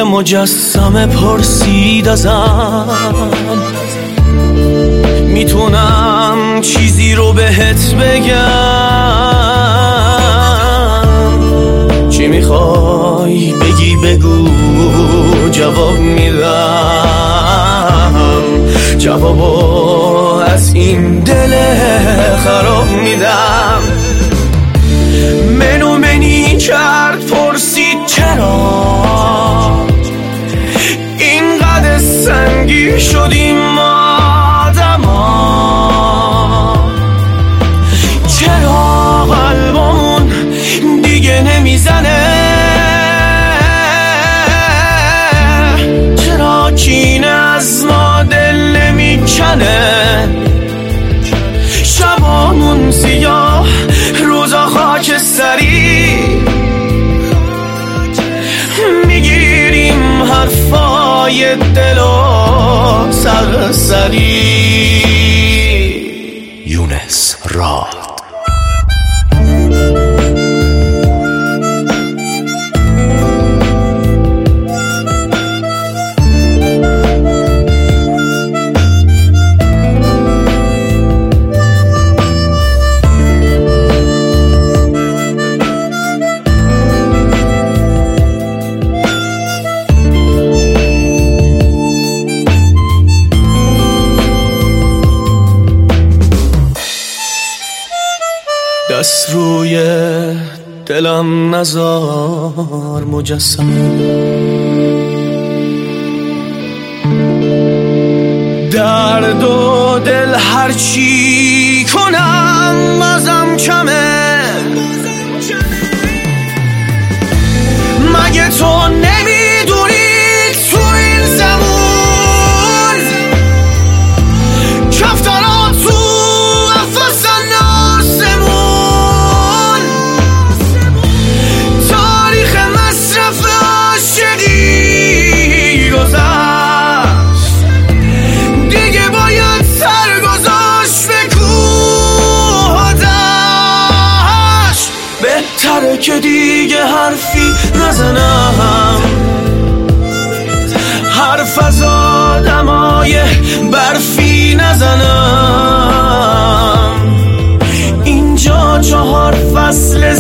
مجسمه پرسید ازم میتونم چیزی رو بهت بگم؟ چی میخوای بگی بگو، جواب میدم، جوابو از این دل خراب میدم. منو منی کرد پرسید چرا اینقدر سنگین شدیم ما آدما، چرا قلبمون دیگه نمیزنه، چرا کینه از ما دل نمیکنه، شبامون سیاه روزا خاکستری، میگیریم حرفای دل و سرسری. یونس راد. دست روی دلم نزار مجسم، درد و دل هرچی کنم بازم کمه، مگه تو نمیدونی تو این زمان کفترها تو قفسن آسمون، تاریخ مصرف عاشقی گذشت، دیگه باید سر گذاشت به کوه دشت، بهتره که دیگه حرفی نزنم، حرف از آدمای برفی نزنم، اینجا 4 فصل